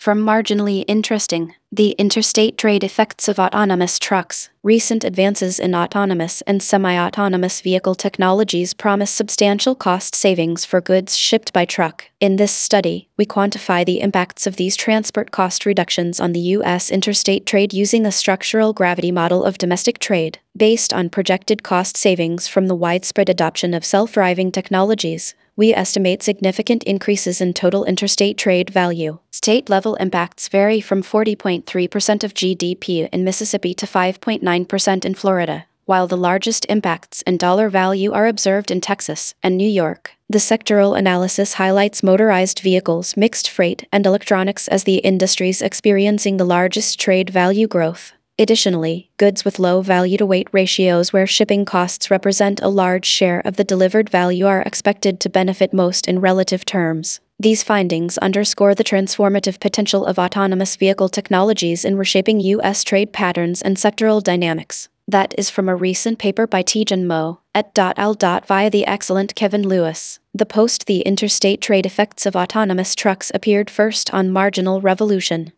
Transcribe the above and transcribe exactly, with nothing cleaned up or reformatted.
From Marginally Interesting, the Interstate Trade Effects of Autonomous Trucks. Recent advances in autonomous and semi-autonomous vehicle technologies promise substantial cost savings for goods shipped by truck. In this study, we quantify the impacts of these transport cost reductions on the U S interstate trade using a structural gravity model of domestic trade, based on projected cost savings from the widespread adoption of self-driving technologies. We estimate significant increases in total interstate trade value. State-level impacts vary from forty point three percent of G D P in Mississippi to five point nine percent in Florida, while the largest impacts in dollar value are observed in Texas and New York. The sectoral analysis highlights motorized vehicles, mixed freight, and electronics as the industries experiencing the largest trade value growth. Additionally, goods with low value-to-weight ratios where shipping costs represent a large share of the delivered value are expected to benefit most in relative terms. These findings underscore the transformative potential of autonomous vehicle technologies in reshaping U S trade patterns and sectoral dynamics. That is from a recent paper by Tijan Mo, et al. Via the excellent Kevin Lewis. The post The Interstate Trade Effects of Autonomous Trucks appeared first on Marginal Revolution.